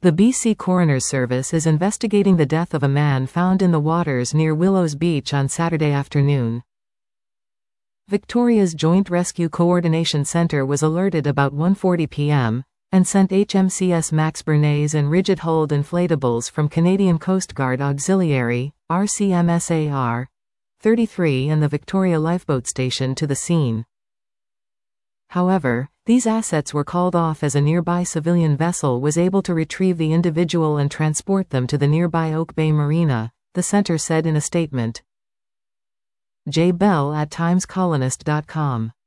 The BC Coroner's Service is investigating the death of a man found in the waters near Willows Beach on Saturday afternoon. Victoria's Joint Rescue Coordination Centre was alerted about 1:40 p.m. and sent HMCS Max Bernays and rigid-hulled inflatables from Canadian Coast Guard Auxiliary, RCMSAR 33 and the Victoria Lifeboat Station to the scene. However, these assets were called off as a nearby civilian vessel was able to retrieve the individual and transport them to the nearby Oak Bay Marina, the centre said in a statement. Jay Bell at TimesColonist.com